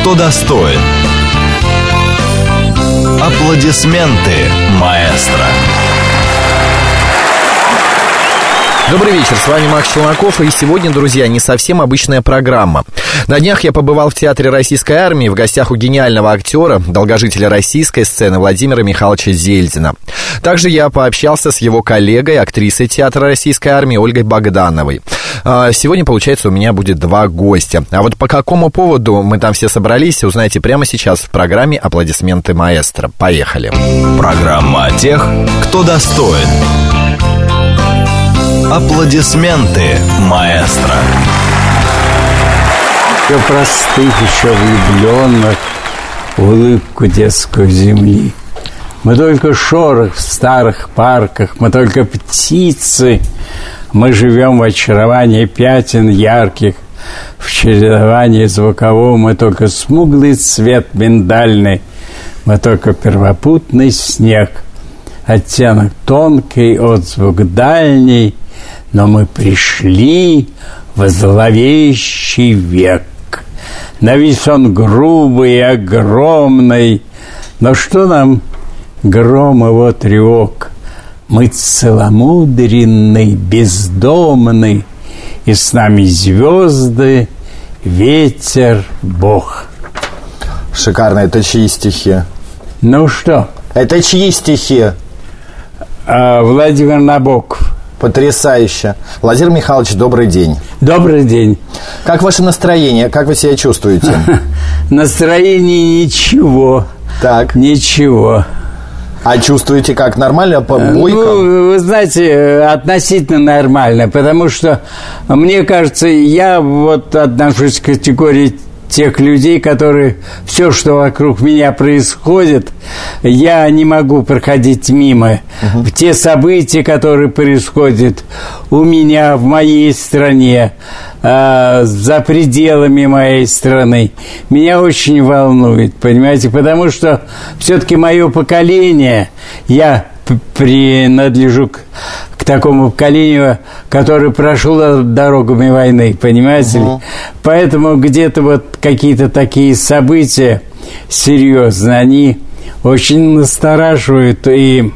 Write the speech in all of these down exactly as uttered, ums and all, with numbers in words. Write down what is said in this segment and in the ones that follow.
кто достоин. Аплодисменты маэстро. Добрый вечер, с вами Макс Челноков, и сегодня, друзья, не совсем обычная программа. На днях я побывал в Театре Российской Армии в гостях у гениального актера, долгожителя российской сцены Владимира Михайловича Зельдина. Также я пообщался с его коллегой, актрисой Театра Российской Армии Ольгой Богдановой. Сегодня, получается, у меня будет два гостя. А вот по какому поводу мы там все собрались, узнаете прямо сейчас в программе «Аплодисменты маэстро». Поехали. Программа о тех, кто достоин. Аплодисменты маэстро. Еще простых, еще влюбленных в улыбку детскую земли. Мы только шорох в старых парках, мы только птицы. Мы живем в очаровании пятен ярких, в чередовании звуковом. Мы только смуглый цвет миндальный, мы только первопутный снег, оттенок тонкий, отзвук дальний. Но мы пришли в зловещий век. На весь он грубый и огромный. Но что нам гром его тревог? Мы целомудренный, бездомный, и с нами звезды, ветер, Бог. Шикарно. Это чьи стихи? Ну что? Это чьи стихи? А, Владимир Набоков. Потрясающе. Владимир Михайлович, добрый день. Добрый день. Как ваше настроение? Как вы себя чувствуете? Настроение ничего. Так. Ничего. А чувствуете как? Нормально? Бойко? Ну, вы знаете, относительно нормально. Потому что, мне кажется, я вот отношусь к категории тех людей, которые все, что вокруг меня происходит, я не могу проходить мимо. Uh-huh. Те события, которые происходят у меня в моей стране, э, за пределами моей страны, меня очень волнует, понимаете, потому что все-таки мое поколение, я принадлежу к, к такому поколению, которое прошло дорогами войны, понимаете uh-huh. ли? Поэтому где-то вот какие-то такие события серьезные, они очень настораживают, и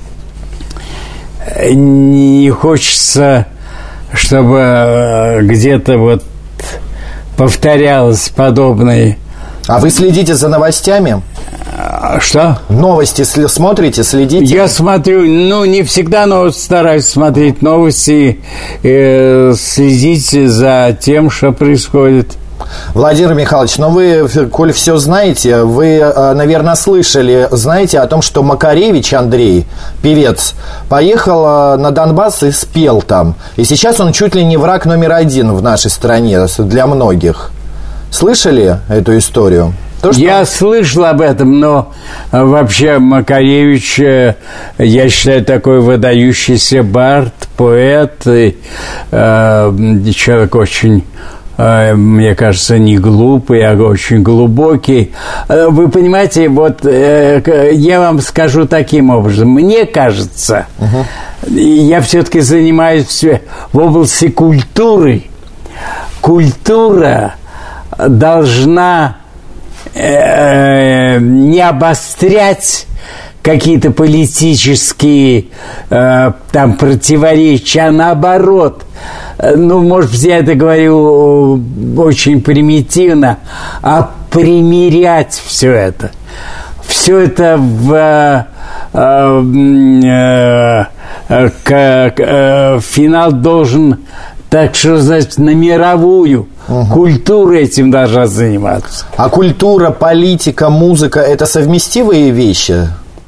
не хочется, чтобы где-то вот повторялось подобное. А вы следите за новостями? Что? Новости смотрите, следите? Я смотрю, ну, не всегда, но стараюсь смотреть новости, э, следить за тем, что происходит. Владимир Михайлович, ну вы, коль все знаете, вы, наверное, слышали, знаете о том, что Макаревич Андрей, певец, поехал на Донбасс и спел там. И сейчас он чуть ли не враг номер один в нашей стране для многих. Слышали эту историю? То, что... Я слышал об этом, но вообще Макаревич, я считаю, такой выдающийся бард, поэт, и, э, человек очень, э, мне кажется, не глупый, а очень глубокий. Вы понимаете, вот э, я вам скажу таким образом. Мне кажется, uh-huh. я все-таки занимаюсь в области культуры. Культура должна э, не обострять какие-то политические э, там противоречия, а наоборот, э, ну, может быть, я это говорю очень примитивно, а примирять все это. Все это в э, э, э, к, э, финал должен, так что, значит, на мировую угу. культуру этим должна заниматься. А культура, политика, музыка – это совместимые вещи?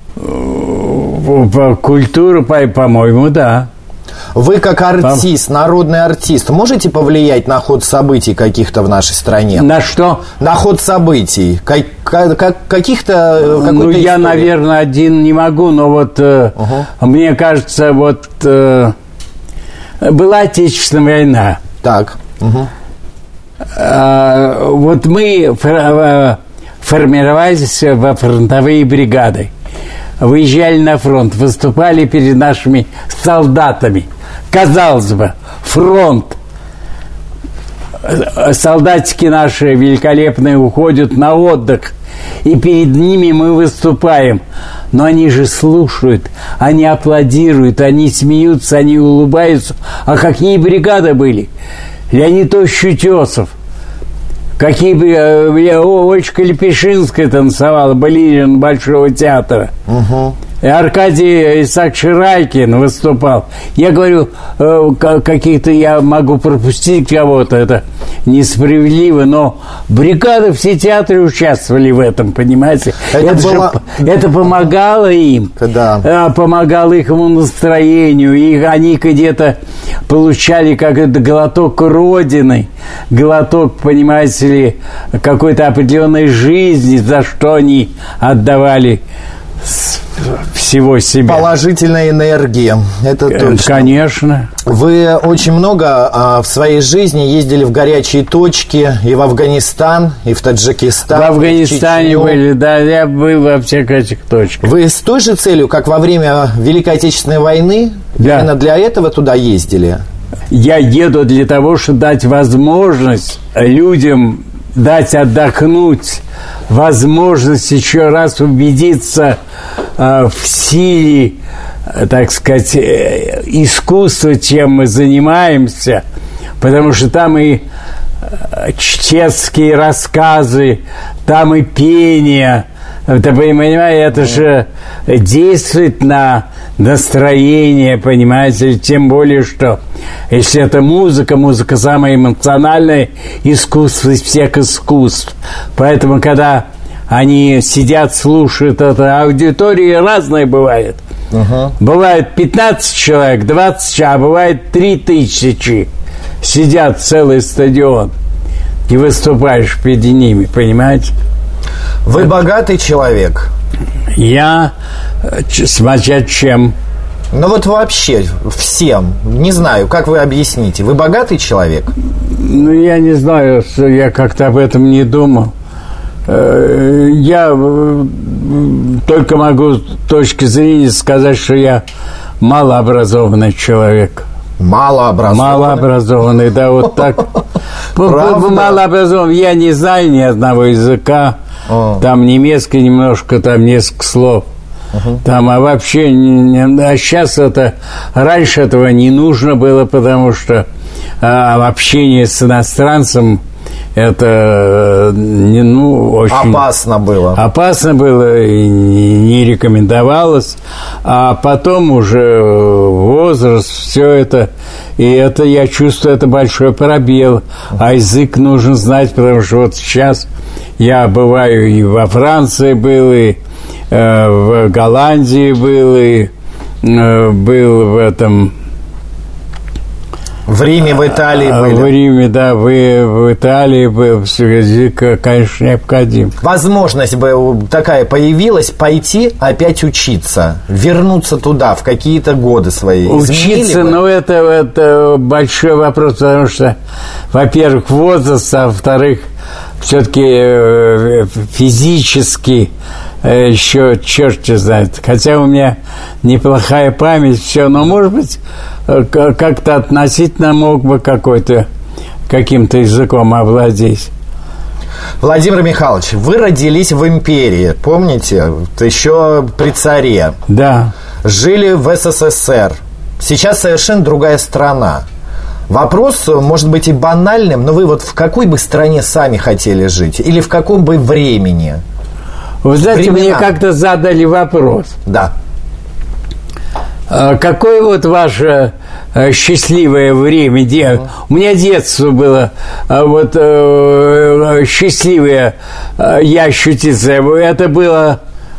Культура, по-моему, да. Вы как артист, народный артист, можете повлиять на ход событий каких-то в нашей стране? На что? На ход событий. Как, как, каких-то... Ну, я, истории. Наверное, один не могу, но вот угу. мне кажется, вот была Отечественная война. Так. Угу. Вот мы формировались во фронтовые бригады. Выезжали на фронт, выступали перед нашими солдатами. Казалось бы, фронт. солдатики наши великолепные уходят на отдых, и перед ними мы выступаем. Но они же слушают, они аплодируют, они смеются, они улыбаются. А какие бригады были? Леонид Ощутесов. Какие бы... Олечка Лепешинская танцевала, балерина Большого театра. Угу. И Аркадий Исаакович Райкин выступал. Я говорю, э, каких-то я могу пропустить кого-то, это несправедливо, но бригады, все театры участвовали в этом, понимаете? Это, это, было... же, это помогало им, да. Помогало их настроению, и они где-то получали как это глоток родины, глоток, понимаете ли, какой-то определенной жизни, за что они отдавали всего себя. Положительная энергия, это точно. Конечно. Вы очень много а, в своей жизни ездили в горячие точки, и в Афганистан, и в Таджикистан. В Афганистане были, да, я был во всех этих точках. Вы с той же целью, как во время Великой Отечественной войны, да. Именно для этого туда ездили? Я еду для того, чтобы дать возможность людям, дать отдохнуть, возможность еще раз убедиться э, в силе, э, так сказать, э, искусства, чем мы занимаемся, потому что там и э, чтецкие рассказы, там и пение. Ты понимаешь, это же действует на настроение, понимаете, тем более, что если это музыка, музыка самое эмоциональное искусство из всех искусств. Поэтому, когда они сидят, слушают это, аудитории разные бывают. Uh-huh. Бывает пятнадцать человек, двадцать, а бывает три тысячи. Сидят целый стадион, и выступаешь перед ними, понимаете? Вы богатый человек? Я, смотря чем. Ну вот вообще, всем. Не знаю, как вы объясните. Вы богатый человек? Ну, я не знаю, я как-то об этом не думал. Я только могу с точки зрения сказать, что я малообразованный человек. Малообразованный? Малообразованный, да, вот так. Малообразованный. Я не знаю ни одного языка. О. Там немецкий немножко, там несколько слов. Uh-huh. Там, а вообще, а сейчас это, раньше этого не нужно было, потому что а, общение с иностранцем, это, не, ну, очень... Опасно было. Опасно было и не, не рекомендовалось. А потом уже возраст, все это, и это, я чувствую, это большой пробел. Uh-huh. А язык нужно знать, потому что вот сейчас я бываю и во Франции был, и э, в Голландии был, и э, был в этом... В Риме, в Италии были. В Риме, да, вы, в Италии был. Язык, конечно, необходим. Возможность бы такая появилась пойти опять учиться, вернуться туда в какие-то годы свои. Учиться, ну, это, это большой вопрос, потому что, во-первых, возраст, а во-вторых, все-таки физически еще черт знает. Хотя у меня неплохая память, все, но, может быть, как-то относительно мог бы какой-то, каким-то языком овладеть. Владимир Михайлович, вы родились в империи, помните? Еще при царе. Да. Жили в СССР. Сейчас совершенно другая страна. Вопрос, может быть, и банальным, но вы вот в какой бы стране сами хотели жить? Или в каком бы времени? Вы знаете, времена. Мне как-то задали вопрос. Да. Какое вот ваше счастливое время? Uh-huh. У меня детство было вот счастливое, я ощутился. Это было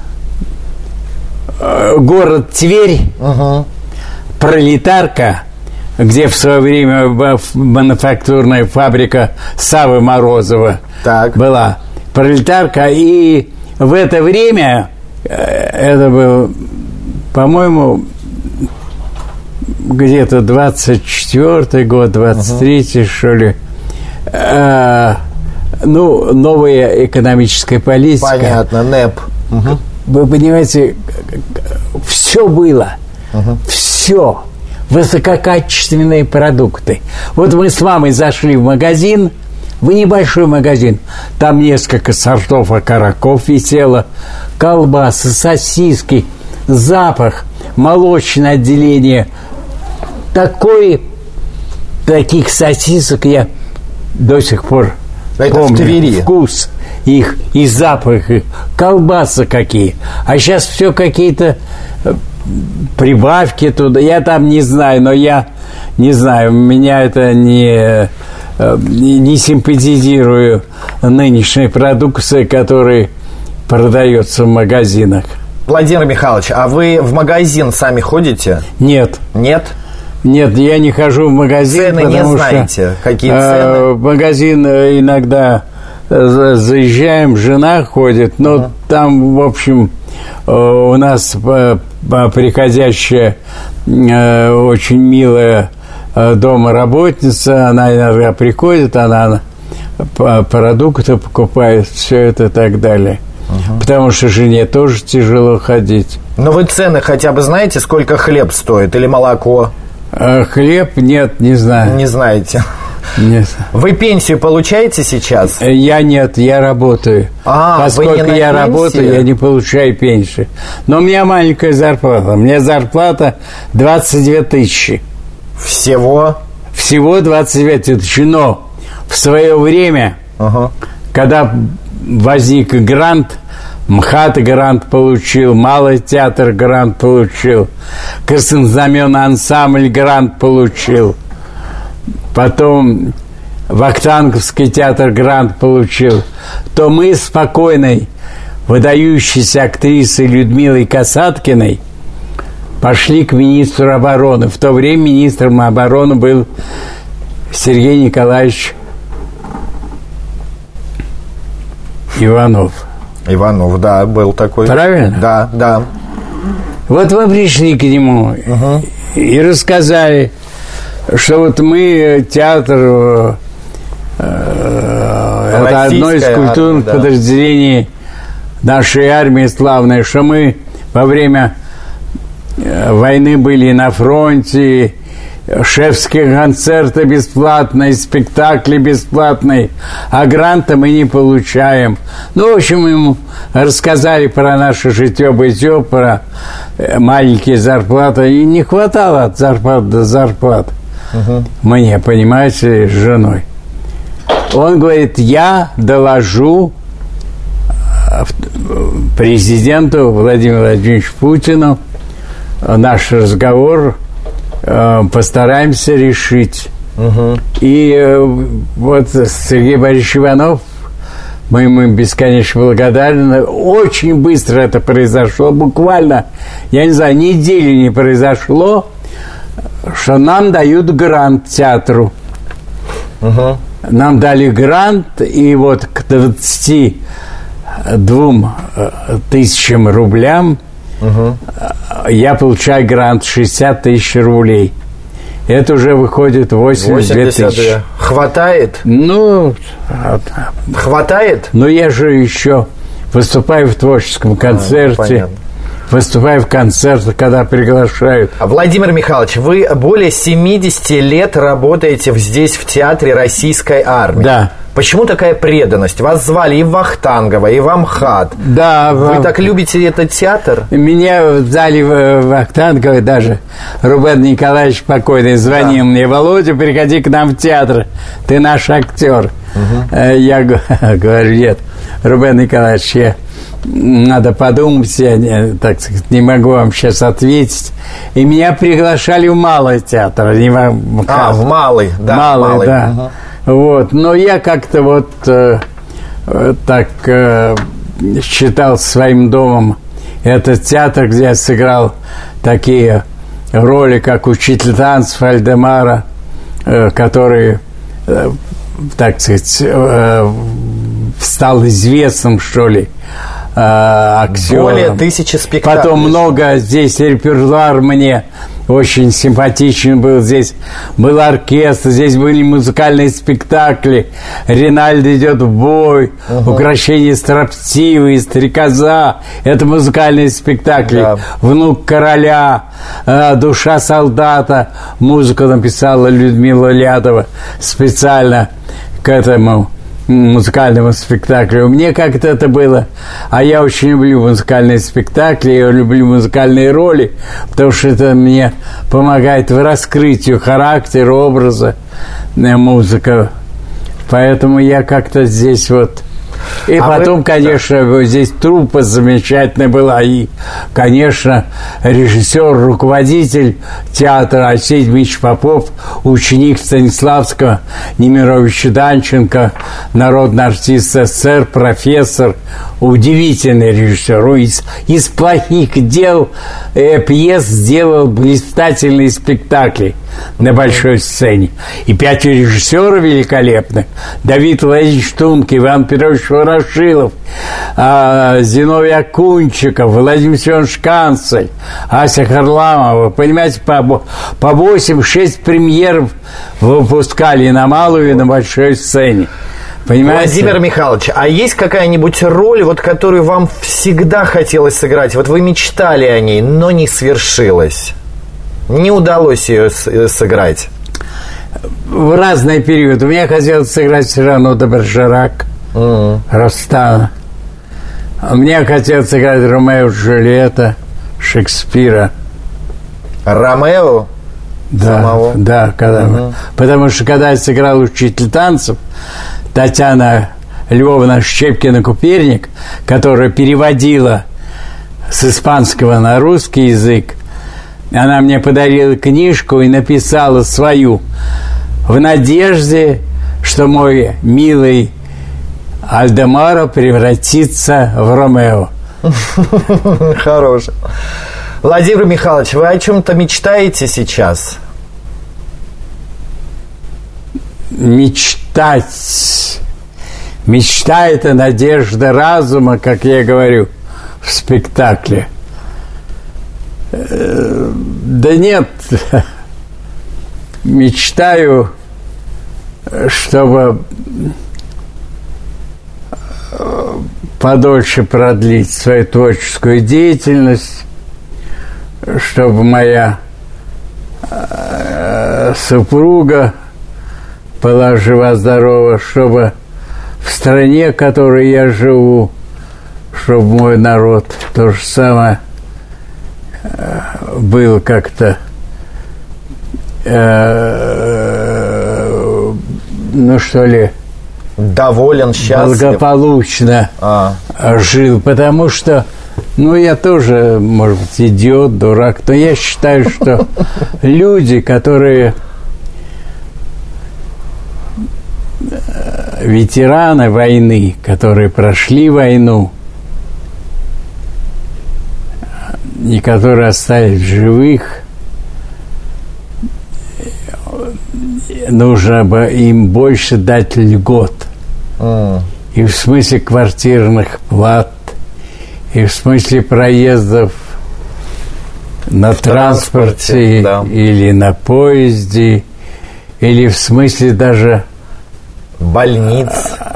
город Тверь, uh-huh. Пролетарка, где в свое время мануфактурная фабрика Саввы Морозова так. была. Пролетарка. И в это время, это был, по-моему, где-то двадцать четвёртый год, двадцать третий, uh-huh. что ли, а, ну, новая экономическая политика. Понятно, НЭП. Uh-huh. Вы понимаете, все было, uh-huh. все. высококачественные продукты. Вот мы с мамой зашли в магазин, в небольшой магазин, там несколько сортов окороков висело, колбасы, сосиски, запах, молочное отделение. Такой, таких сосисок я до сих пор Это помню. В Твери. Вкус их и запах их, колбасы какие. А сейчас все какие-то прибавки туда. Я там не знаю, но я не знаю, меня это не, не симпатизирую нынешней продукции, которая продается в магазинах. Владимир Михайлович, а вы в магазин сами ходите? Нет. Нет? Нет, я не хожу в магазин. Цены не знаете? Что, какие э, цены? В магазин иногда заезжаем, жена ходит, но uh-huh. там, в общем, у нас приходящая очень милая домработница, она иногда приходит, она продукты покупает, все это и так далее. Uh-huh. Потому что жене тоже тяжело ходить. Но вы цены хотя бы знаете, сколько хлеб стоит или молоко? Хлеб нет, не знаю. Не знаете. Нет. Вы пенсию получаете сейчас? Я нет, я работаю. А, Поскольку вы не на я пенсии? работаю, я не получаю пенсию. Но у меня маленькая зарплата. У меня зарплата двадцать две тысячи. Всего? Всего двадцать две тысячи. Но в свое время, uh-huh. когда возник грант, МХАТ грант получил, Малый театр грант получил, Краснознаменный ансамбль грант получил, потом Вахтанговский театр грант получил, то мы с покойной выдающейся актрисой Людмилой Касаткиной пошли к министру обороны. В то время министром обороны был Сергей Николаевич Иванов. Иванов, да, был такой. Правильно? Да, да. Вот мы пришли к нему uh-huh. и рассказали, что вот мы театр, э, это одно из культурных армия, да. подразделений нашей армии славной, что мы во время войны были на фронте, шефские концерты бесплатные, спектакли бесплатные, а гранта мы не получаем. Ну, в общем, ему рассказали про наше житье-бытие, про маленькие зарплаты, и не хватало от зарплат до зарплат. Угу. Мне, понимаете, с женой. Он говорит, я доложу президенту Владимиру Владимировичу Путину наш разговор, постараемся решить. Угу. И вот Сергей Борисович Иванов, мы ему бесконечно благодарны. Очень быстро это произошло, буквально, я не знаю, недели не произошло, что нам дают грант театру. Угу. Нам дали грант, и вот к двадцати двум тысячам рублям угу. я получаю грант шестьдесят тысяч рублей. Это уже выходит восемьдесят две тысячи. Хватает? Ну, хватает? Но я же еще выступаю в творческом концерте. А, выступаю в концертах, когда приглашают. Владимир Михайлович, вы более семидесяти лет работаете здесь, в театре Российской армии. Да. Почему такая преданность? Вас звали и в Вахтангово, и в МХАТ. Да. Вы в... так любите этот театр? Меня взяли в Вахтангово даже. Рубен Николаевич покойный звонил да. мне: Володя, приходи к нам в театр, ты наш актер. Угу. Я говорю, нет, Рубен Николаевич, я... надо подумать, я, не, так сказать, не могу вам сейчас ответить. И меня приглашали в Малый театр. Не в... А, в Малый, да. Малый, Малый. да. Угу. Вот, но я как-то вот э, так э, считал своим домом этот театр, где я сыграл такие роли, как учитель танцев Альдемара, э, который, э, так сказать, э, стал известным, что ли, э, актером. Более тысячи спектаклей. Потом много здесь репертуар мне очень симпатичен был. Здесь был оркестр, здесь были музыкальные спектакли. Ринальдо идет в бой, угу. Укрощение строптивой, Стрекоза. Это музыкальные спектакли. Да. Внук короля, Душа солдата. Музыку написала Людмила Лядова специально к этому музыкальному спектаклю. Мне как-то это было. А я очень люблю музыкальные спектакли, я люблю музыкальные роли, потому что это мне помогает в раскрытии характера, образа, музыка. Поэтому я как-то здесь вот... И а потом, вы... конечно, да. Здесь труппа замечательная была. И, конечно, режиссер, руководитель театра Алексей Дмитриевич Попов, ученик Станиславского, Немировича Данченко, народный артист СССР, профессор, удивительный режиссер. Из, из плохих дел э, пьес сделал блистательные спектакли на большой сцене. И пять режиссеров великолепных. Давид Владимирович Тунки, Иван Петрович Ворошилов, э, Зиновий Акунчиков, Владимир Семенович Канцель, Ася Харламова. Понимаете, по, по восемь-шесть премьеров выпускали на малую и на большой сцене. Понимаете? Владимир Михайлович, а есть какая-нибудь роль, вот, которую вам всегда хотелось сыграть? Вот вы мечтали о ней, но не свершилось. Не удалось ее сыграть. В разные периоды. Мне хотелось сыграть Сирано де Бержерак, mm-hmm. Ростана. Мне хотелось сыграть Ромео и Джульетта Шекспира. Ромео? Да, самого? Да, когда mm-hmm. потому что когда я сыграл «Учитель танцев», Татьяна Львовна Щепкина-Куперник, которая переводила с испанского на русский язык, она мне подарила книжку и написала свою в надежде, что мой милый Альдемаро превратится в Ромео. Хорош. Владимир Михайлович, вы о чем-то мечтаете сейчас? Мечтать. Мечта – это надежда разума, как я говорю в спектакле. Да нет, мечтаю, чтобы подольше продлить свою творческую деятельность, чтобы моя супруга была жива-здорова, чтобы в стране, в которой я живу, чтобы мой народ то же самое был как-то э, ну что ли, доволен, счастлив, благополучно а. жил, потому что, ну, я тоже, может быть, идиот, дурак, но я считаю, что люди, которые ветераны войны, которые прошли войну и которые остались в живых, нужно бы им больше дать льгот. Mm. И в смысле квартирных плат, и в смысле проездов на в транспорте, транспорте да. или на поезде, или в смысле даже больниц,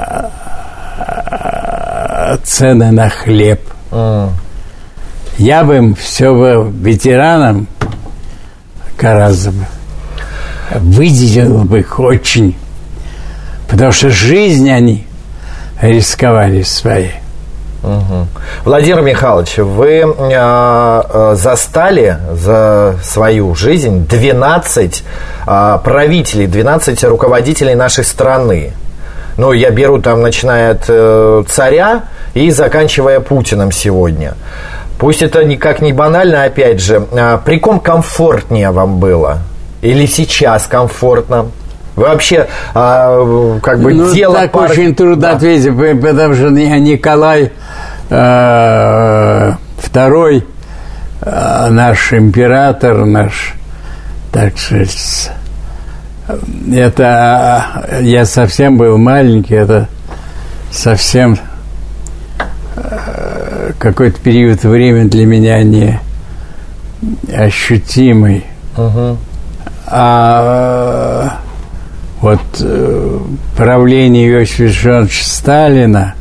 цены на хлеб. Mm. Я бы им все бы ветеранам гораздо бы выделил бы их очень, потому что жизнь они рисковали своей. Угу. Владимир Михайлович, вы э, застали за свою жизнь двенадцать э, правителей, двенадцать руководителей нашей страны. Ну, я беру там, начиная от э, царя и заканчивая Путиным сегодня. Пусть это никак не банально, опять же, э, при ком комфортнее вам было? Или сейчас комфортно? Вы вообще э, как бы ну, дело... так пар... очень трудно да. ответить, потому что Николай э, второй, э, наш император, наш, так сказать, это я совсем был маленький, это совсем э, какой-то период времени для меня не ощутимый. Угу. А вот правление Иосифа Виссарионовича Сталина,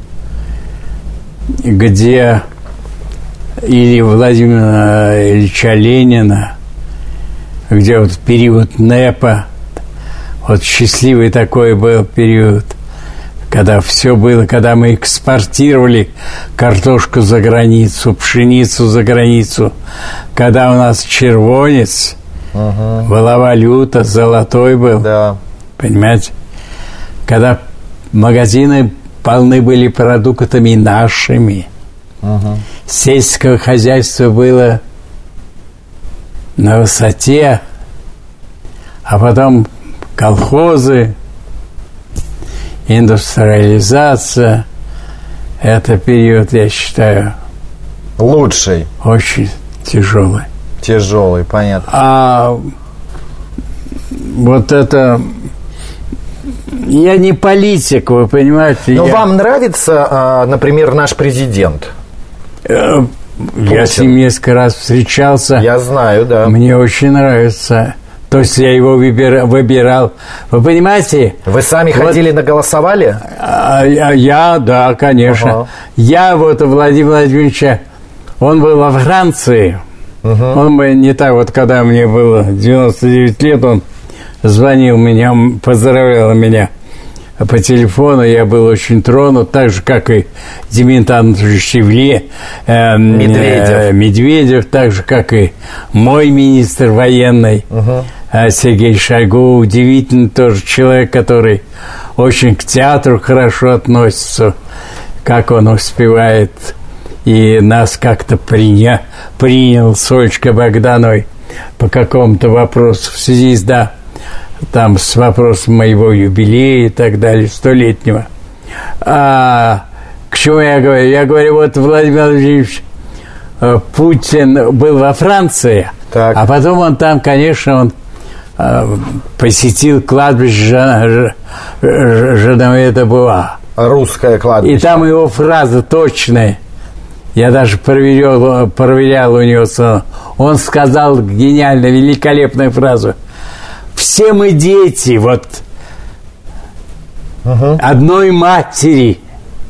где или Владимира Ильича Ленина, где вот период НЭПа, вот счастливый такой был период, когда все было, когда мы экспортировали картошку за границу, пшеницу за границу, когда у нас червонец, угу. была валюта, золотой был, да. Понимаете? Когда магазины полны были продуктами нашими, угу. сельское хозяйство было на высоте, а потом колхозы, индустриализация. Это период, я считаю, лучший. Очень тяжелый. Тяжелый, понятно. А вот это... Я не политик, вы понимаете. Но я... вам нравится, например, наш президент? Я Путин. С ним несколько раз встречался. Я знаю, да. Мне очень нравится. То есть я его выбира, выбирал. Вы понимаете? Вы сами вот, ходили, наголосовали? А, я, я, да, конечно. Ага. Я вот Владимира Владимировича, он был во Франции. Угу. Он бы не так, вот когда мне было девяносто девять лет, он звонил меня, поздравлял меня по телефону. Я был очень тронут, так же, как и Дмитрий Анатольевич Шевле, э, Медведев. Э, Медведев, так же, как и мой министр военный, угу. э, Сергей Шойгу. Удивительный тоже человек, который очень к театру хорошо относится, как он успевает. И нас как-то приня, принял с Олечкой Богдановой по какому-то вопросу в связи с, да, там с вопросом моего юбилея и так далее, столетнего. А к чему я говорю? Я говорю, вот Владимир Владимирович Путин был во Франции, так. а потом он там, конечно, он э, посетил кладбище Жановеда Буа. Русское кладбище. И там его фраза точная. Я даже проверял, проверял у него. Он сказал гениальную, великолепную фразу. Все мы дети, вот, угу. одной матери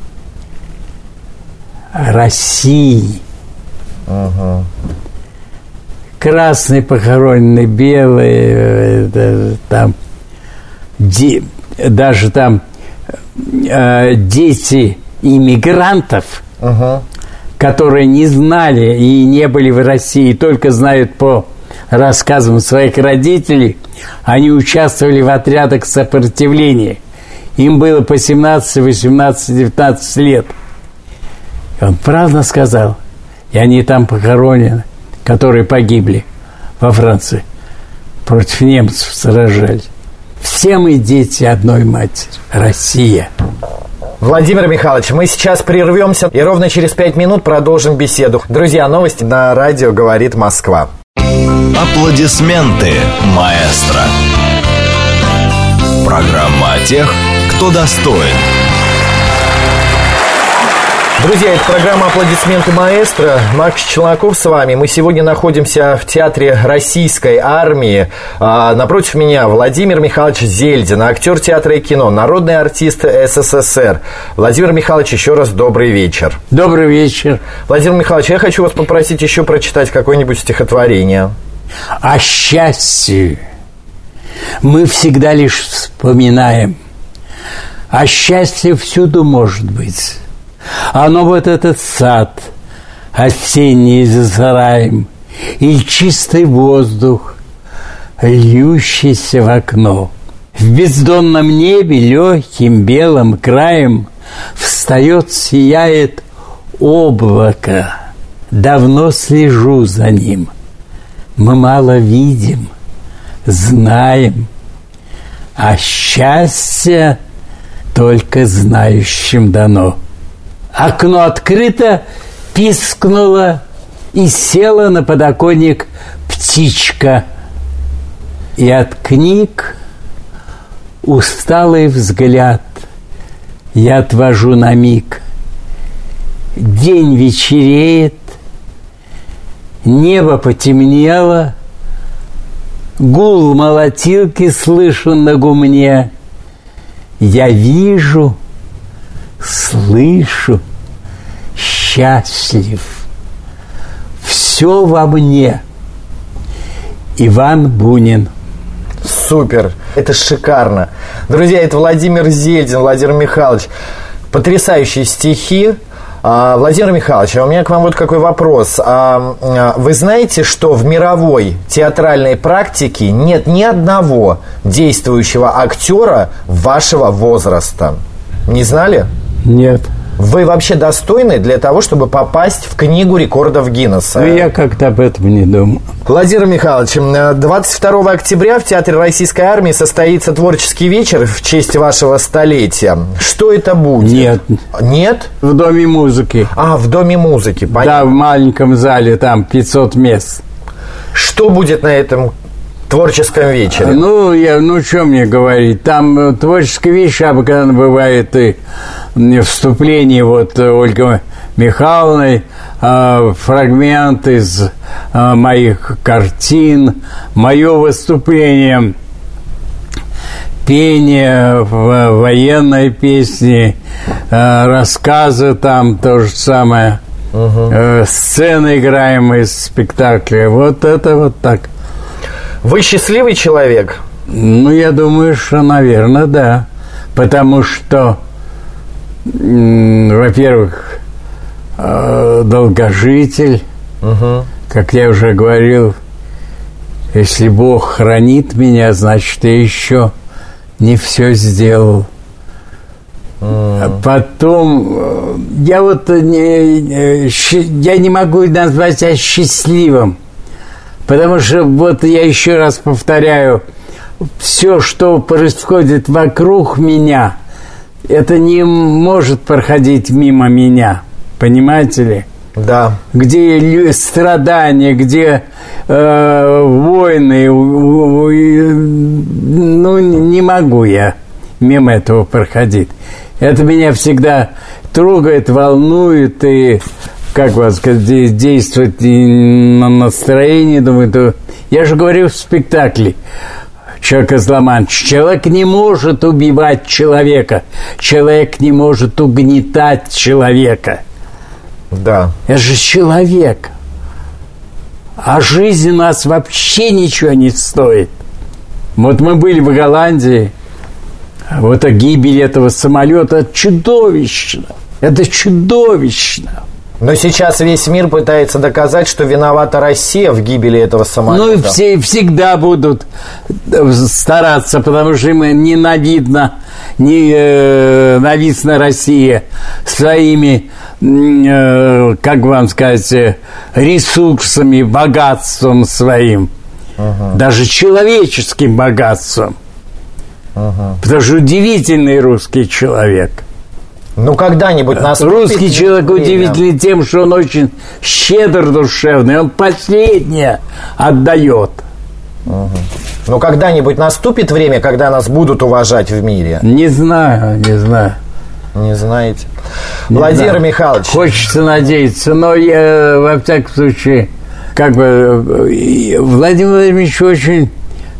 России. Угу. Красный похороненный, белый, даже там, де, даже там э, дети иммигрантов, угу. которые не знали и не были в России, только знают по рассказам своих родителей, они участвовали в отрядах сопротивления. Им было по семнадцать, восемнадцать, девятнадцать лет. И он правильно сказал. И они там похоронены, которые погибли во Франции. Против немцев сражались. Все мы дети одной матери. Россия. Владимир Михайлович, мы сейчас прервемся и ровно через пять минут продолжим беседу. Друзья, новости на радио «Говорит Москва». Аплодисменты, маэстро. Программа о тех, кто достоин. Друзья, это программа «Аплодисменты, маэстро». Макс Челноков с вами. Мы сегодня находимся в Театре Российской Армии. А, напротив меня Владимир Михайлович Зельдин, актер театра и кино, народный артист СССР. Владимир Михайлович, еще раз добрый вечер. Добрый вечер. Владимир Михайлович, я хочу вас попросить еще прочитать какое-нибудь стихотворение. О счастье мы всегда лишь вспоминаем. А счастье всюду может быть. Оно вот этот сад осенний за сараем, или чистый воздух, льющийся в окно. В бездонном небе легким белым краем встает, сияет облако. Давно слежу за ним. Мы мало видим, знаем, а счастье только знающим дано. Окно открыто, пискнуло, и села на подоконник птичка. И от книг усталый взгляд я отвожу на миг. День вечереет, небо потемнело, Гул молотилки слышен на гумне. Я вижу, слышу, счастлив. Все во мне. Иван Бунин. Супер, это шикарно. Друзья, это Владимир Зельдин, Владимир Михайлович. Потрясающие стихи. Владимир Михайлович, у меня к вам вот какой вопрос. Вы знаете, что в мировой театральной практике нет ни одного действующего актера вашего возраста? Не знали? Нет. Вы вообще достойны для того, чтобы попасть в книгу рекордов Гиннесса? Ну, я как-то об этом не думал. Владимир Михайлович, двадцать второго октября в Театре Российской Армии состоится творческий вечер в честь вашего столетия. Что это будет? Нет. Нет? В Доме музыки. А, в Доме музыки, понятно. Да, в маленьком зале, там пятьсот мест. Что будет на этом творческом вечере? Ну, я, ну, что мне говорить? Там творческий вечер обыкновенно бывает и вступление вот Ольги Михайловны, э, фрагмент из э, моих картин, мое выступление, пение, в, военной песни, э, рассказы там то же самое, угу. э, сцены играем из спектакля. Вот это вот так. Вы счастливый человек? Ну, я думаю, что, наверное, да. Потому что, м- во-первых, э- долгожитель, угу. Как я уже говорил, если Бог хранит меня, значит, я еще не все сделал. Mm. Потом, я вот не, я не могу назвать себя счастливым. Потому что, вот я еще раз повторяю, все, что происходит вокруг меня, это не может проходить мимо меня. Понимаете ли? Да. Где страдания, где э, войны, ну, не могу я мимо этого проходить. Это меня всегда трогает, волнует и... как вас сказать, действовать на настроение, думаю, то... Я же говорю в спектакле «Человек из Ла-Манча». Человек не может убивать человека. Человек не может угнетать человека. Да. Это же человек. А жизнь у нас вообще ничего не стоит. Вот мы были в Голландии. Вот о гибели этого самолета. Это чудовищно. Это чудовищно. Но сейчас весь мир пытается доказать, что виновата Россия в гибели этого самолета. Ну, и все всегда будут стараться, потому что им ненавидно, ненавистна Россия своими, э, как вам сказать, ресурсами, богатством своим. Угу. Даже человеческим богатством. Угу. Потому что удивительный русский человек. Ну, когда-нибудь наступит... Русский человек время. удивительный тем, что он очень щедр душевный, он последнее отдает. Угу. Ну, когда-нибудь наступит время, когда нас будут уважать в мире? Не знаю, не знаю. Не знаете? Не Владимир знаю. Михайлович. Хочется надеяться, но я, во всяком случае, как бы, Владимир Владимирович очень...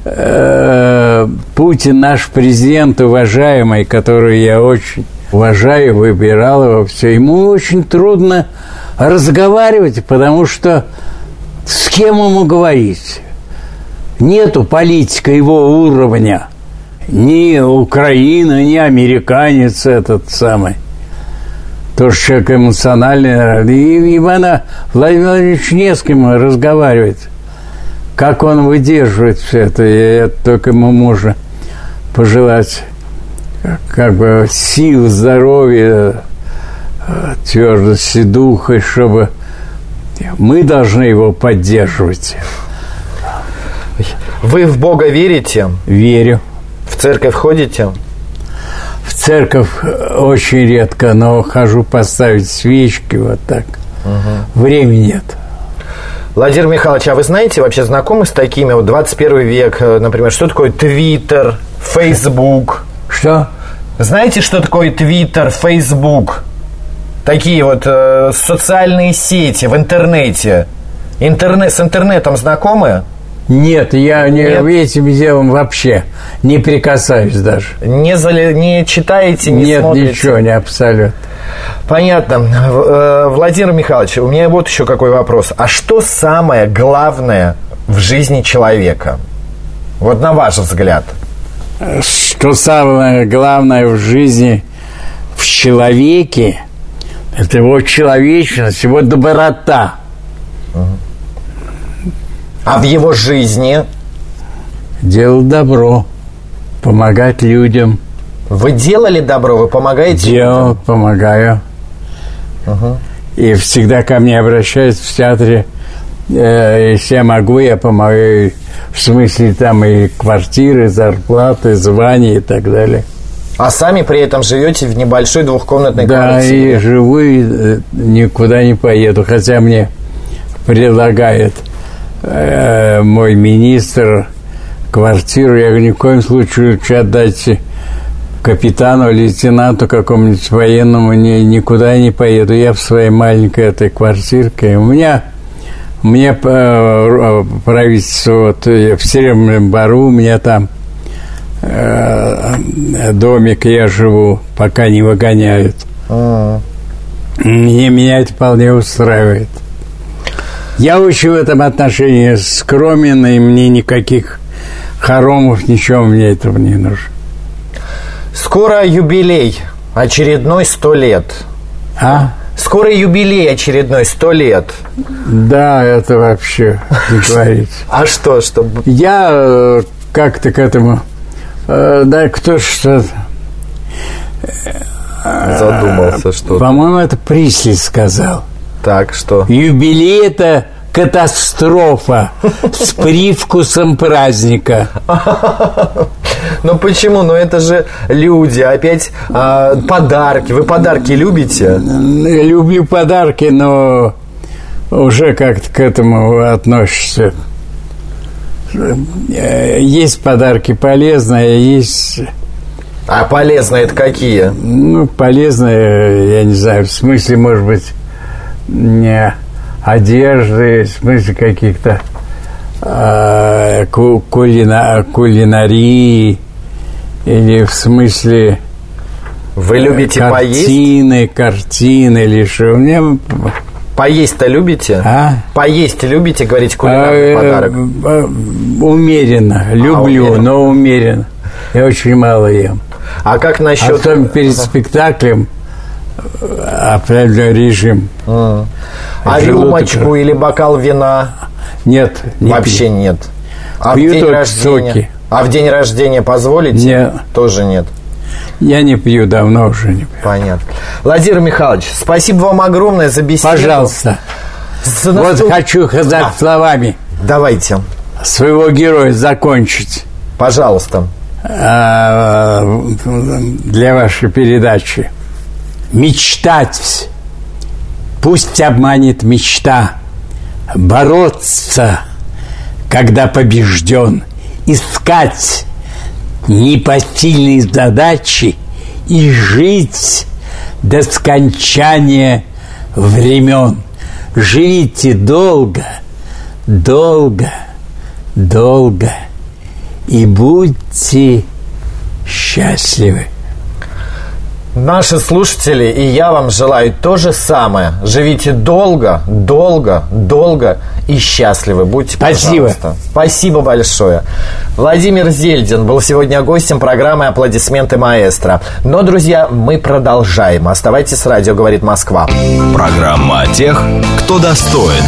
Э, Путин наш президент уважаемый, который я очень... уважаю, выбирал его, все. Ему очень трудно разговаривать, потому что с кем ему говорить? Нету политика его уровня. Ни Украина, ни американец этот самый. Тоже человек эмоциональный. И Ивана Владимира Владимировича не с кем разговаривать. Как он выдерживает все это, я только ему можно пожелать как бы сил, здоровья, твердости духа, чтобы мы должны его поддерживать. Вы в Бога верите? Верю. В церковь ходите? В церковь очень редко, но хожу поставить свечки вот так. Угу. Времени нет. Владимир Михайлович, а вы знаете, вообще знакомы с такими, вот двадцать первый век, например, что такое Твиттер, Фейсбук? Что? Знаете, что такое Твиттер, Фейсбук? Такие вот э, социальные сети в интернете. Интернет, с интернетом знакомы? Нет, я не, Нет. этим делом вообще не прикасаюсь даже. Не, зали... не читаете, не Нет, смотрите? ничего, не абсолютно. Понятно. В- э, Владимир Михайлович, у меня вот еще какой вопрос. А что самое главное в жизни человека? Вот на ваш взгляд. Что самое главное в жизни в человеке, это его человечность, его доброта. А в его жизни? Делать добро, помогать людям. Вы делали добро, вы помогаете Делал, людям? помогаю. Угу. И всегда ко мне обращаются в театре. Э, если я могу, я помогаю. В смысле, там и квартиры, зарплаты, звания и так далее. А сами при этом живете в небольшой двухкомнатной Да, квартире? и живу, и э, никуда не поеду. Хотя мне предлагает э, мой министр квартиру. Я говорю, ни в коем случае лучше отдайте капитану, лейтенанту какому-нибудь военному, ни, никуда не поеду. Я в своей маленькой этой квартирке. У меня, мне э, правительство, вот, в Серебряном Бару, у меня там э, домик, я живу, пока не выгоняют. Mm. Мне, меня это вполне устраивает. Я очень в этом отношении скромен, и мне никаких хоромов, ничего мне этого не нужно. Скоро юбилей, очередной сто лет. А? Скоро юбилей очередной сто лет. Да, это вообще не говорится. А что, что? Я э, как-то к этому... э, да, кто что... Задумался, что. По-моему, это Присли сказал. Так, что? Юбилей – это катастрофа с привкусом праздника. Ну почему? Ну это же люди, опять а, подарки. Вы подарки любите? Люблю подарки, но уже как-то к этому относишься. Есть подарки полезные, есть... А полезные это какие? Ну, полезные, я не знаю, в смысле, может быть, не одежды, в смысле каких-то э, ку- кулина- кулинарии, или в смысле Вы любите поесть? картины, картины, или что. Мне... Поесть-то любите? А? Поесть любите, говорите, кулинарный А, подарок? э, Умеренно, люблю, умеренно. но умеренно. Я очень мало ем. А как насчет... Особенно перед спектаклем определенный режим. А, а Желудок- рюмочку или бокал вина? Нет, не Вообще пью. нет. А Пью в день только рождения? соки. А в день рождения позволите? Нет. Тоже нет. Я не пью, давно уже не пью. Понятно. Владимир Михайлович, спасибо вам огромное за беседу. Пожалуйста. С Вот наступ- хочу сказать А. словами Давайте, своего героя закончить пожалуйста. а, для вашей передачи. Мечтать. Пусть обманет мечта. Бороться, когда побежден. Искать непосильные задачи и жить до скончания времен. Живите долго, долго, долго и будьте счастливы. Наши слушатели и я вам желаю то же самое. Живите долго, долго, долго и счастливы. Будьте, Спасибо. пожалуйста. Спасибо большое. Владимир Зельдин был сегодня гостем программы «Аплодисменты маэстро». Но, друзья, мы продолжаем. Оставайтесь с радио «Говорит Москва». Программа о тех, кто достоин.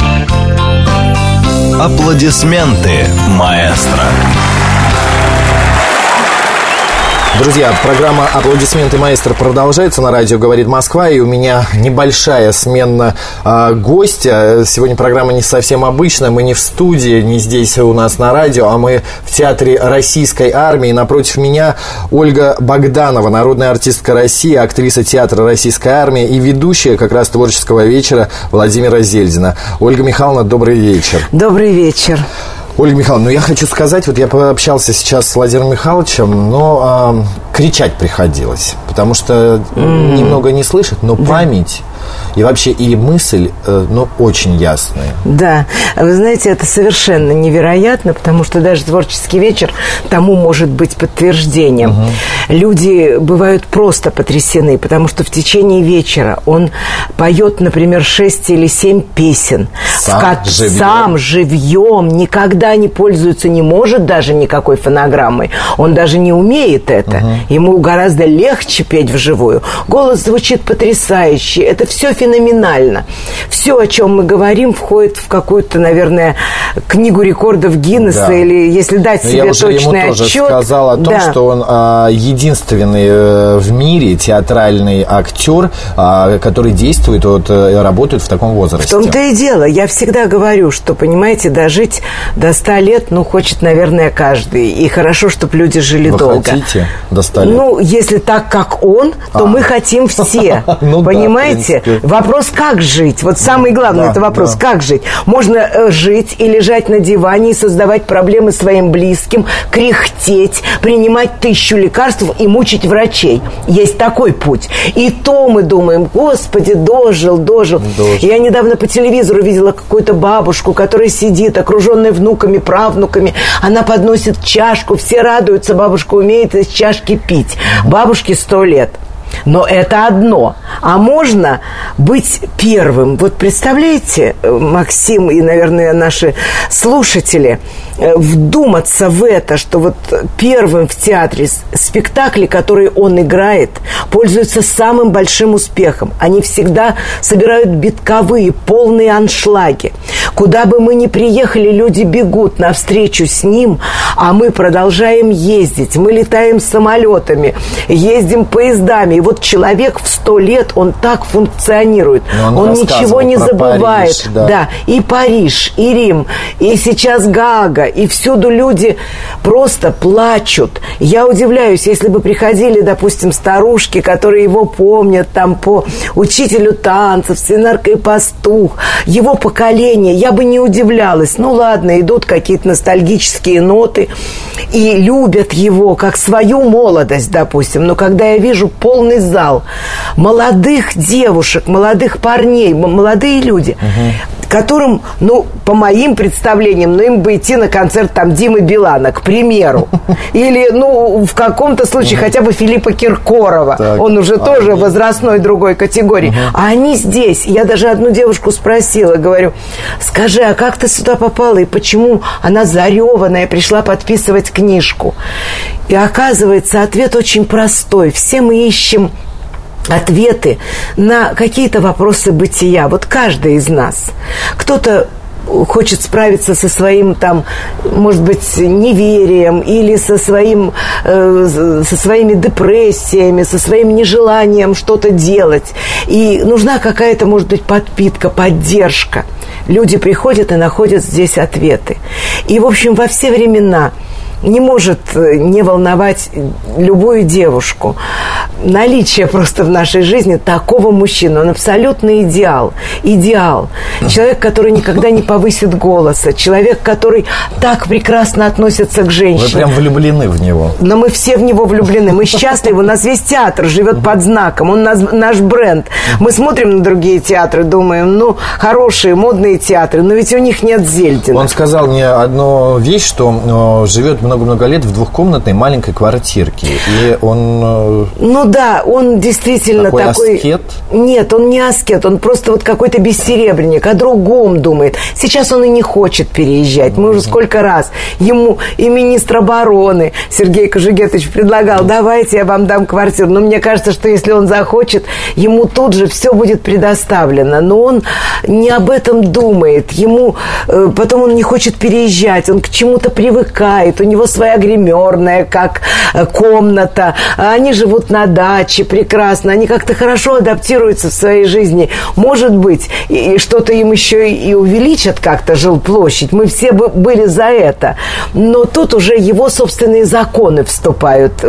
Аплодисменты маэстро. Друзья, программа «Аплодисменты маэстро» продолжается на радио «Говорит Москва», и у меня небольшая смена э, гостя. Сегодня программа не совсем обычная, мы не в студии, не здесь у нас на радио, а мы в Театре Российской Армии. Напротив меня Ольга Богданова, народная артистка России, актриса Театра Российской Армии и ведущая как раз творческого вечера Владимира Зельдина. Ольга Михайловна, добрый вечер. Добрый вечер. Ольга Михайловна, ну я хочу сказать, вот я пообщался сейчас с Владимиром Михайловичем, но э, кричать приходилось, потому что mm. немного не слышит, но память, И вообще, и мысль, ну, очень ясная. Да, вы знаете, это совершенно невероятно, потому что даже творческий вечер тому может быть подтверждением. Угу. Люди бывают просто потрясены, потому что в течение вечера он поет, например, шесть или семь песен. Сам, ко- живьем. Сам живьем, никогда не пользуется, не может даже никакой фонограммой. Он даже не умеет это. Угу. Ему гораздо легче петь вживую. Голос звучит потрясающе. Это все феноменально. Все, о чем мы говорим, входит в какую-то, наверное, книгу рекордов Гиннесса, да. Или если дать Но себе я уже точный ему тоже отчет. Сказал о том, да. что он а, единственный а, в мире театральный актер, а, который действует, вот, работает в таком возрасте. В том-то и дело. Я всегда говорю, что, понимаете, дожить до ста лет, ну, хочет, наверное, каждый. И хорошо, чтобы люди жили Вы долго. хотите до ста лет? Ну, если так, как он, то а. мы хотим все. Ну, понимаете? Да, вопрос, как жить? Вот самый главный, да, это вопрос, да. Как жить? Можно жить и лежать на диване и создавать проблемы своим близким, кряхтеть, принимать тысячу лекарств и мучить врачей. Есть такой путь. И то мы думаем, господи, дожил, дожил. дожил. Я недавно по телевизору видела какую-то бабушку, которая сидит, окруженная внуками, правнуками. Она подносит чашку, все радуются, бабушка умеет из чашки пить. Бабушке сто лет. Но это одно. А можно быть первым. Вот представляете, Максим и, наверное, наши слушатели, вдуматься в это, что вот первым в театре спектакли, которые он играет, пользуются самым большим успехом. Они всегда собирают битковые, полные аншлаги. Куда бы мы ни приехали, люди бегут навстречу с ним, а мы продолжаем ездить. Мы летаем самолетами, ездим поездами. И вот человек в сто лет, он так функционирует. Он, он ничего не забывает. Париж, да. Да, и Париж, и Рим, и сейчас Гаага, и всюду люди просто плачут. Я удивляюсь, если бы приходили, допустим, старушки, которые его помнят, там, по учителю танцев, свинарка и пастух, его поколение, я бы не удивлялась. Ну, ладно, идут какие-то ностальгические ноты, и любят его, как свою молодость, допустим. Но когда я вижу полный зал молодых девушек, молодых парней, молодые люди, угу. которым, ну, по моим представлениям, ну, им бы идти на концерт там Димы Билана, к примеру. Или, ну, в каком-то случае хотя бы Филиппа Киркорова. Так. Он уже а тоже они... возрастной другой категории. Угу. А они здесь. Я даже одну девушку спросила, говорю, скажи, а как ты сюда попала и почему она зареванная пришла подписывать книжку? И оказывается, ответ очень простой. Все мы ищем ответы на какие-то вопросы бытия. Вот каждый из нас. Кто-то хочет справиться со своим, там, может быть, неверием или со, своим, э, со своими депрессиями, со своим нежеланием что-то делать. И нужна какая-то, может быть, подпитка, поддержка. Люди приходят и находят здесь ответы. И, в общем, во все времена не может не волновать любую девушку наличие просто в нашей жизни такого мужчины. Он абсолютно идеал. Идеал. Человек, который никогда не повысит голоса. Человек, который так прекрасно относится к женщине. Вы прям влюблены в него. Но мы все в него влюблены. Мы счастливы. У нас весь театр живет под знаком. Он наш, наш бренд. Мы смотрим на другие театры, думаем, ну, хорошие, модные театры, но ведь у них нет Зельдина. Он сказал мне одну вещь, что живет много-много лет в двухкомнатной маленькой квартирке. И он... Ну да, он действительно такой... такой... аскет? Нет, он не аскет, он просто вот какой-то бессеребренник, о другом думает. Сейчас он и не хочет переезжать. Мы уже сколько раз ему и министр обороны Сергей Кожугетович предлагал, давайте я вам дам квартиру. Но мне кажется, что если он захочет, ему тут же все будет предоставлено. Но он не об этом думает. Ему... Потом он не хочет переезжать, он к чему-то привыкает. У него своя гримерная, как комната. Они живут на даче прекрасно. Они как-то хорошо адаптируются в своей жизни. Может быть, и что-то им еще и увеличат как-то жилплощадь. Мы все бы были за это. Но тут уже его собственные законы вступают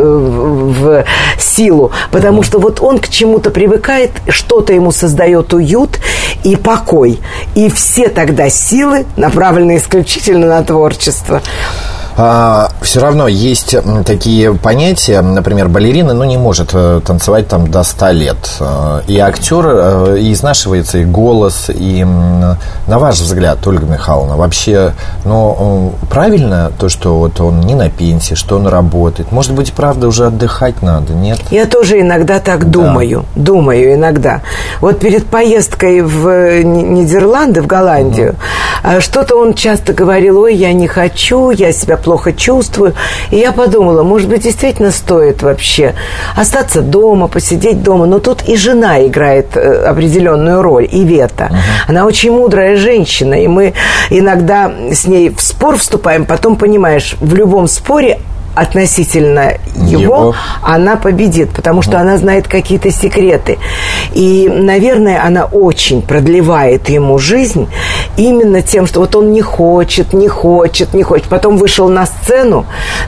в силу. Потому что вот он к чему-то привыкает, что-то ему создает уют и покой. И все тогда силы направлены исключительно на творчество. а, все равно есть такие понятия, например, балерина, ну, не может танцевать там до ста лет. И актер, и изнашивается и голос, и, на ваш взгляд, Ольга Михайловна, вообще, ну, правильно то, что вот он не на пенсии, что он работает? Может быть, правда, уже отдыхать надо, нет? Я тоже иногда так да. думаю, думаю иногда. Вот перед поездкой в Нидерланды, в Голландию, угу. что-то он часто говорил: ой, я не хочу, я себя плохо чувствую. И я подумала, может быть, действительно стоит вообще остаться дома, посидеть дома. Но тут и жена играет определенную роль, Ивета. Угу. Она очень мудрая женщина, и мы иногда с ней в спор вступаем, потом понимаешь, в любом споре относительно его, его она победит, потому что mm. она знает какие-то секреты. И, наверное, она очень продлевает ему жизнь именно тем, что вот он не хочет, не хочет, не хочет. Потом вышел на сцену,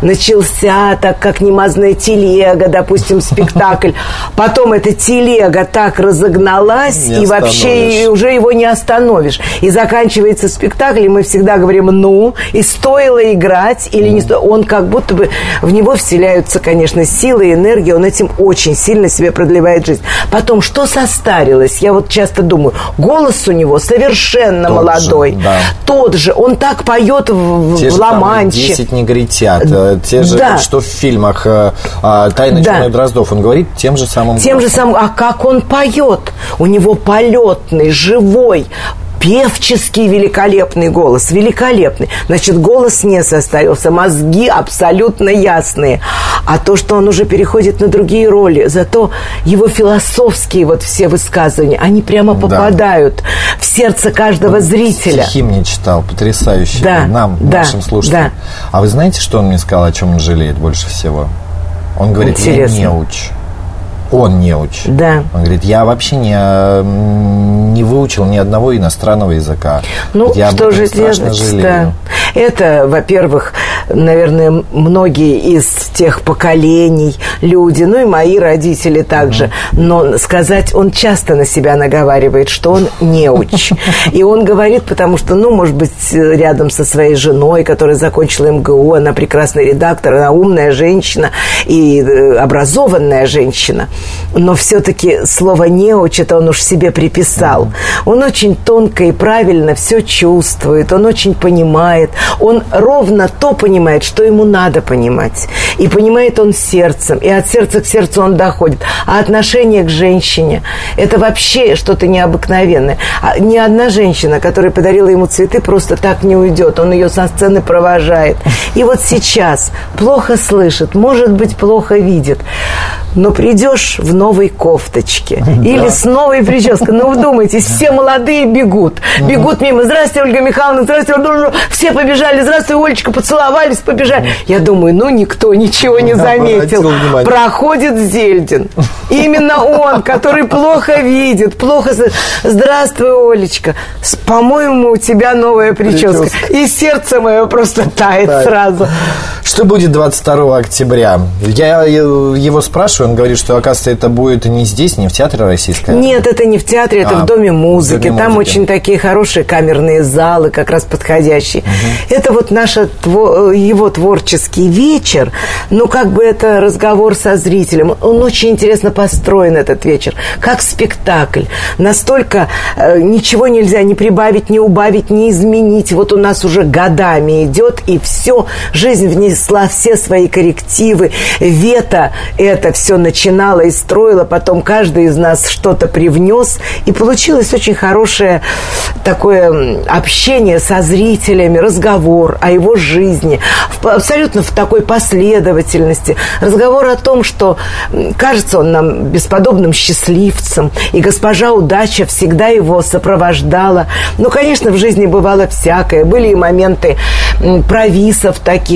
начался так, как немазная телега, допустим, спектакль. Потом эта телега так разогналась, и вообще уже его не остановишь. И заканчивается спектакль, и мы всегда говорим: ну, и стоило играть или mm. не стоило. Он как будто бы в него вселяются, конечно, силы и энергия, он этим очень сильно себе продлевает жизнь. Потом, что состарилось? Я вот часто думаю, голос у него совершенно Тот молодой. Же, да. Тот же, он так поет в, те в Ла-Манче. «Десять негритят», те же, да. что в фильмах «Тайна да. Чумы Дроздов», он говорит тем же самым Тем голосом. же самым, а как он поет? У него полетный, живой, певческий великолепный голос, великолепный. Значит, голос не состарился, мозги абсолютно ясные. А то, что он уже переходит на другие роли, зато его философские вот все высказывания, они прямо попадают да. в сердце каждого он зрителя. Стихи мне читал, потрясающие, да, нам, да, нашим слушателям. Да. А вы знаете, что он мне сказал, о чем он жалеет больше всего? Он говорит: я неуч. Он неуч. Да. Он говорит: я вообще не, не выучил ни одного иностранного языка. Ну, я что же делать? Да. Это, во-первых, наверное, многие из тех поколений люди, ну и мои родители также. Mm-hmm. Но сказать, он часто на себя наговаривает, что он неуч. И он говорит, потому что, ну, может быть, рядом со своей женой, которая закончила эм гэ у, она прекрасный редактор, она умная женщина и образованная женщина. Но все-таки слово «неуч» это он уж себе приписал. Mm-hmm. Он очень тонко и правильно все чувствует, он очень понимает, он ровно то понимает, что ему надо понимать. И понимает он сердцем, и от сердца к сердцу он доходит. А отношение к женщине – это вообще что-то необыкновенное. А ни одна женщина, которая подарила ему цветы, просто так не уйдет. Он ее со сцены провожает. И вот сейчас плохо слышит, может быть, плохо видит, но придешь в новой кофточке или да. с новой прической. Ну, вдумайтесь, все молодые бегут. Бегут мимо. Здравствуйте, Ольга Михайловна, здравствуйте. Все побежали. Здравствуй, Олечка, поцеловались, побежали. Я думаю, ну, никто ничего не заметил. Проходит Зельдин. Именно он, который плохо видит, плохо... Здравствуй, Олечка. По-моему, у тебя новая прическа. прическа. И сердце мое просто тает так. сразу. Что будет двадцать второго октября? Я его спрашиваю, он говорит, что, оказывается, это будет не здесь, не в Театре Российской. Нет, это не в театре, это а, в Доме музыки. В Доме Там музыки. Очень такие хорошие камерные залы, как раз подходящие. Угу. Это вот наш, его творческий вечер. Ну, как бы это разговор со зрителем. Он очень интересно построен, этот вечер. Как спектакль. Настолько э, ничего нельзя ни прибавить, ни убавить, ни изменить. Вот у нас уже годами идет, и все. Жизнь внесла все свои коррективы. Вета это все начинала и строила. Потом каждый из нас что-то привнес. И получилось очень хорошее такое общение со зрителями, разговор о его жизни. В, абсолютно в такой последовательности. Разговор о том, что кажется он нам бесподобным счастливцем. И госпожа удача всегда его сопровождала. Ну, конечно, в жизни бывало всякое. Были и моменты провисов таких, когда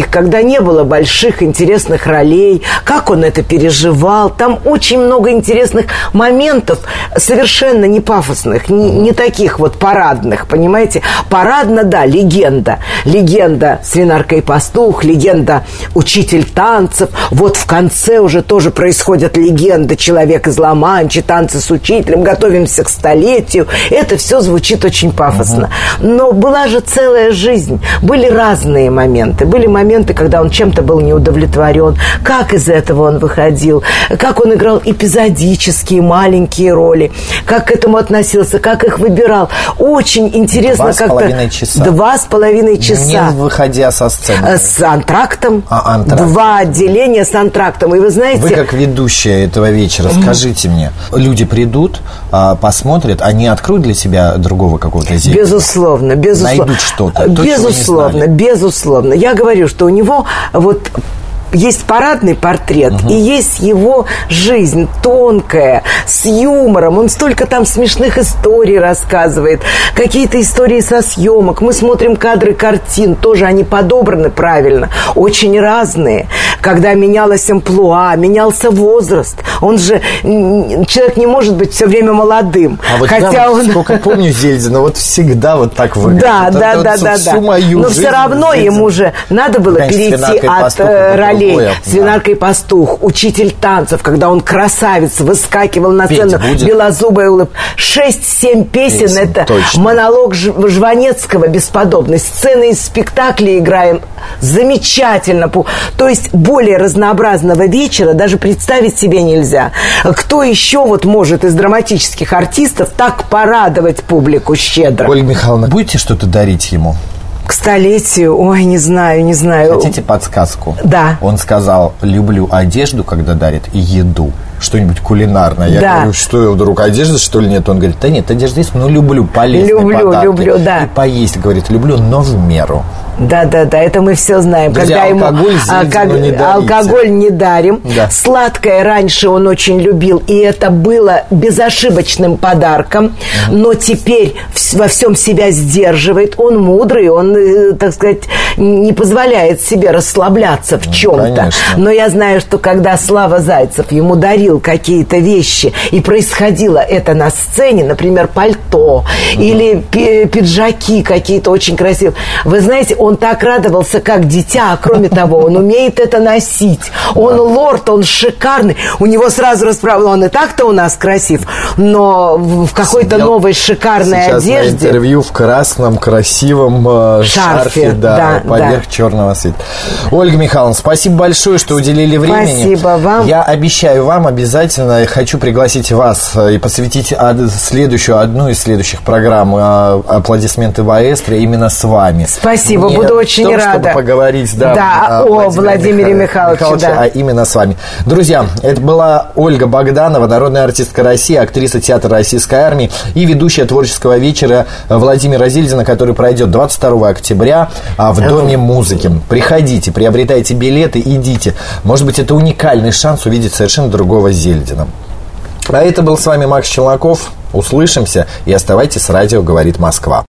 не было больших интересных ролей, как он это переживал. Там очень много интересных моментов, совершенно не пафосных, не, не таких вот парадных, понимаете? Парадно, да, легенда. Легенда «Свинарка и пастух», легенда «Учитель танцев». Вот в конце уже тоже происходят легенды «Человек из Ла-Манчи», «Танцы с учителем», «Готовимся к столетию». Это все звучит очень пафосно. Но была же целая жизнь. Были разные моменты. Были моменты, когда он чем-то был неудовлетворен. Как из этого он выходил? Как он играл эпизодические маленькие роли? Как к этому относился? Как их выбирал? Очень интересно Два как-то... с половиной часа. Два с половиной часа. Не выходя со сцены. С антрактом. А, антракт. Два отделения с антрактом. И вы знаете... Вы как ведущая этого вечера, скажите мне, люди придут, посмотрят, они откроют для себя другого какого-то зеркала? Безусловно, безусловно. Найдут что-то. То, безусловно, безусловно. Я говорю, что у него вот... Есть парадный портрет, uh-huh. и есть его жизнь тонкая, с юмором. Он столько там смешных историй рассказывает, какие-то истории со съемок. Мы смотрим кадры картин, тоже они подобраны правильно, очень разные. Когда менялась амплуа, менялся возраст. Он же, человек не может быть все время молодым. А вот хотя я он... сколько помню Зельдина, вот всегда вот так выглядит. Да, это, да, это да, вот да, да. Но все равно Зельдин. ему же надо было Конечно, перейти от роли другое, «Свинарка и пастух», «Учитель танцев», когда он красавец, выскакивал на Петь сцену, будет. белозубая улыбка. Шесть-семь песен, Песен, это точно. монолог Ж- Жванецкого бесподобный. Сцены из спектаклей играем замечательно. Пу- То есть более разнообразного вечера даже представить себе нельзя. Кто еще вот может из драматических артистов так порадовать публику щедро? Ольга Михайловна, будете что-то дарить ему? К столетию, ой, не знаю, не знаю. Хотите подсказку? Да. Он сказал, люблю одежду, когда дарит, и еду. Что-нибудь кулинарное. Я Да. говорю, что вдруг одежда, что ли, нет? Он говорит, да нет, одежда есть, но люблю полезные Люблю, подарки. люблю, да. И поесть, говорит, люблю, но в меру. Да, да, да, это мы все знаем. Друзья, Когда алкоголь ему а, Зельдину как- не дарите. алкоголь не дарим. Да. Сладкое раньше он очень любил, и это было безошибочным подарком. Угу. Но теперь вс- во всем себя сдерживает. Он мудрый, он, э, так сказать, не позволяет себе расслабляться в чем-то. Конечно. Но я знаю, что когда Слава Зайцев ему дарил какие-то вещи, и происходило это на сцене, например, пальто угу. или пи- пиджаки какие-то очень красивые. Вы знаете, он так радовался, как дитя, а кроме того, он умеет это носить. Он да. лорд, он шикарный. У него сразу расправа, он и так-то у нас красив, но в какой-то Я новой шикарной сейчас одежде. На интервью в красном красивом э, шарфе, Шарфе, да, да, поверх да. черного света. Ольга Михайловна, спасибо большое, что уделили времени. Спасибо вам. Я обещаю вам обязательно, хочу пригласить вас и посвятить следующую, одну из следующих программ «Аплодисменты маэстро» именно с вами. Спасибо, Не буду очень в том, рада. Чтобы поговорить, да, да, о Владимире Михайловиче, Михайловиче, да. а именно с вами. Друзья, это была Ольга Богданова, народная артистка России, актриса театра Российской армии и ведущая творческого вечера Владимира Зельдина, который пройдет двадцать второго октября в Доме музыки. Приходите, приобретайте билеты, идите. Может быть, это уникальный шанс увидеть совершенно другого Зельдина. А это был с вами Макс Челноков. Услышимся и оставайтесь с радио «Говорит Москва».